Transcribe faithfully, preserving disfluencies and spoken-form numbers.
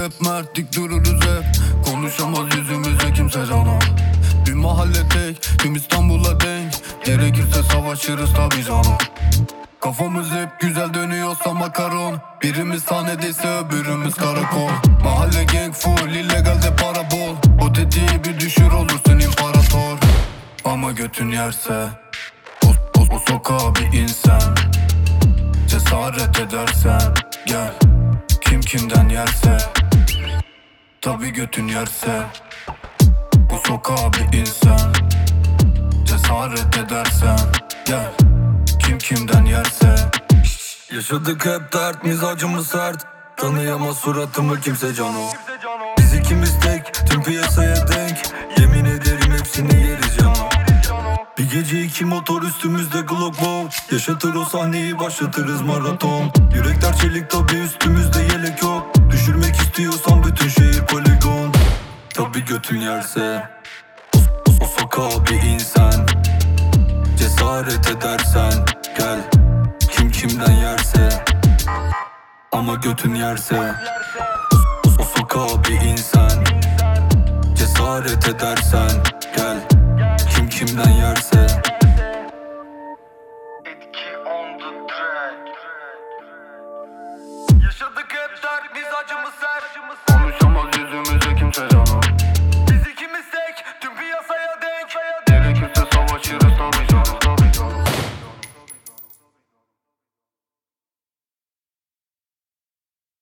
hep mert, dik dururuz hep. Konuşamaz yüzümüze kimse cana. Bir mahalle tek, tüm İstanbul'a denk. Gerekirse savaşırız tabi canım. Kafamız hep güzel dönüyorsa makaron. Birimiz sahnedeyse öbürümüz karakol. Mahalle gang full, illegalde para bol. O tetiği bir düşür olursun imparator. Ama götün yerse o, o, o sokağa bir insan. Cesaret edersen gel, kim kimden yerse. Tabi götün yerse bu sokağa bir insan. Cesaret edersen gel, kim kimden yerse. Yaşadık hep dert, mizacımız sert. Tanıyamaz suratımı kimse cano. Biz ikimiz tek, tüm piyasaya denk. Yemin ederim hepsini yeriz cano. Bir gece iki motor üstümüzde Glock wow. Yaşatır o sahneyi, başlatırız maraton. Yürekler çelik tabi, üstümüzde yelek yok. Düşürmek istiyorsan bütün şehir poligon. Tabi götün yerse o, o, o sokağa bir insan. Cesaret edersen gel, kim kimden yerse. Ama götün yerse o, o, o sokağa bir insan. Cesaret edersen gel, kim kimden yerse.